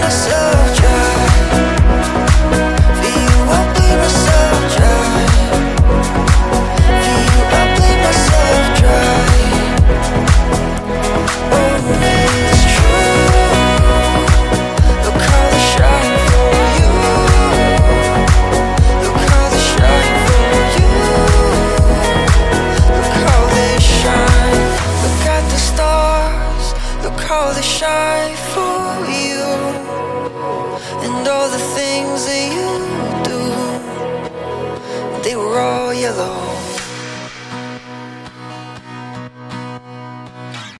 myself dry. For you I'll bleed myself dry. For you I'll bleed myself dry. Oh, it's true. Look how they shine for you. Look how they shine for you. Look how they shine. Look at the stars. Look how they shine for you. And all the things that you do, they were all yellow.